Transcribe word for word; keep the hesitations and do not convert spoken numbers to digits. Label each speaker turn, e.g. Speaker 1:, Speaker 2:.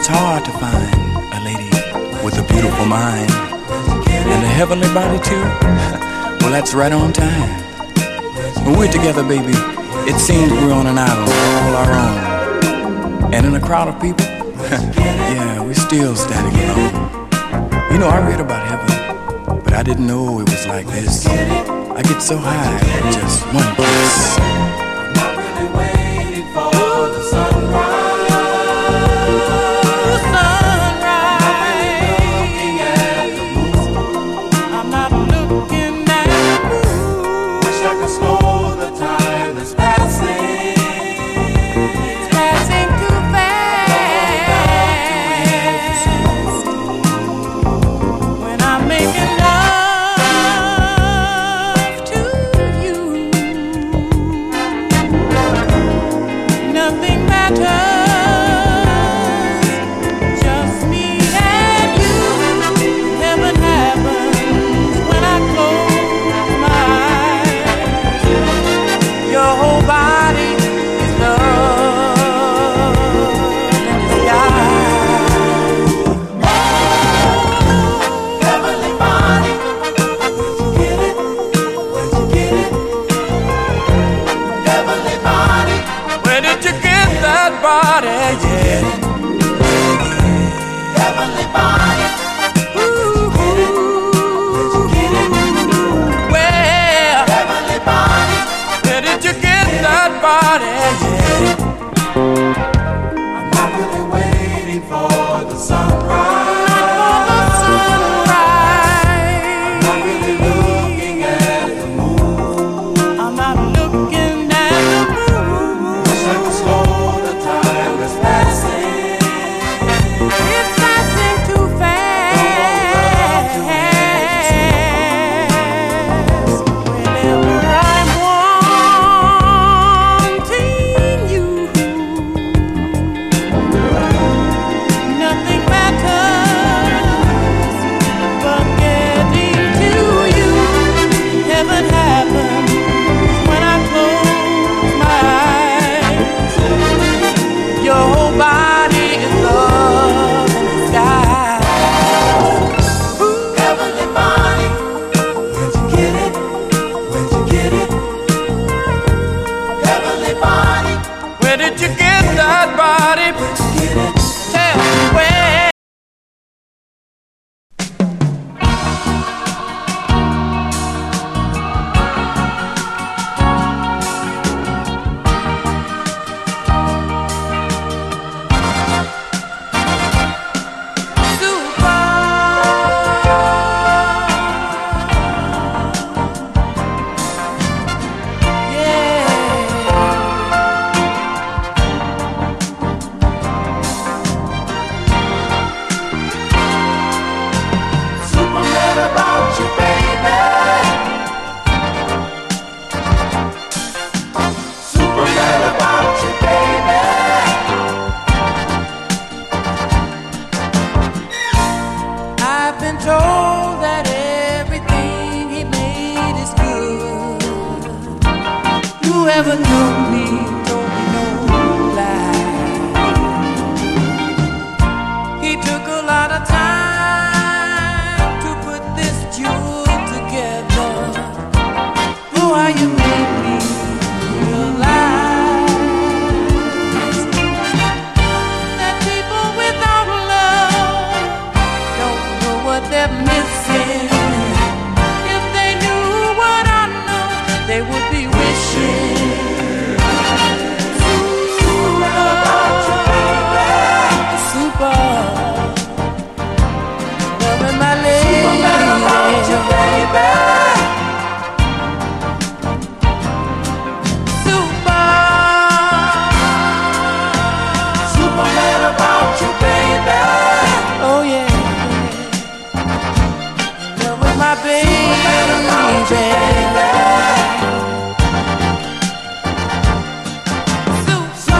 Speaker 1: it's hard to find a lady with a beautiful mind and a heavenly body too. Well, that's right on time. When we're together, baby, it seems we're on an island all our own. And in a crowd of people, yeah, we're still standing alone. You know, I read about heaven, but I didn't know it was like this. I get so high with just one kiss.
Speaker 2: I'm not really waiting for the sunrise.
Speaker 3: Never knew me, told me no lie. He took a lot of time.